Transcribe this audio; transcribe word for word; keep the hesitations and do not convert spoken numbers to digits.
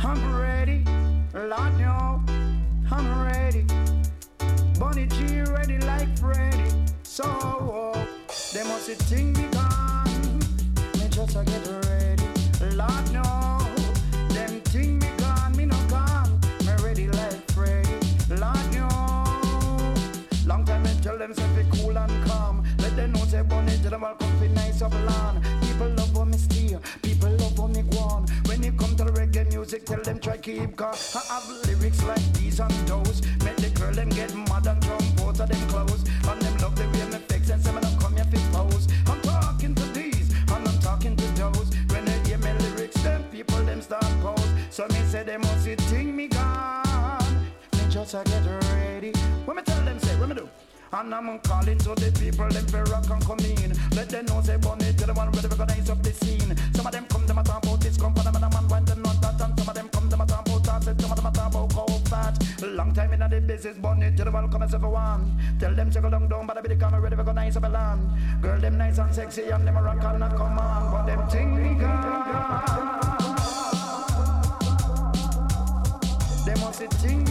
I'm ready, Lord no, I'm ready. Bunny G ready like Freddy. So oh, they must think me gone. Me just a get ready, Lord no. Them think me gone, me no gone. Me ready like Freddy, Lord no. Long time me tell them say be cool and calm. Let them know say Bunny to them all come fi nice up land. People love how me steer, people love how me go on. When it come to the reggae music, tell them try keep calm. I have lyrics like these and those. Make the girl them get mad and jump out of them clothes. And them love the way me fix and say me don't come here fi pose. I'm talking to these and I'm talking to those. When they hear me lyrics, them people them start pose. So me say they must see think me gone. Me just a get ready. When me tell them say, what me do? And I'm calling to the people, them for rock and come in. Let them know say Bunny to the one ready to recognize up the scene. Some of them come, them a talk about this company, and a man want them not that. And some of them come, them a talk about that, some of them a talk about cold fat. Long time in the business, Bunny to the one come as everyone. Tell them to go down down, but I be the camera ready to recognize up the land. Girl, them nice and sexy, and them a rock and a come on. But them think me gone. They must think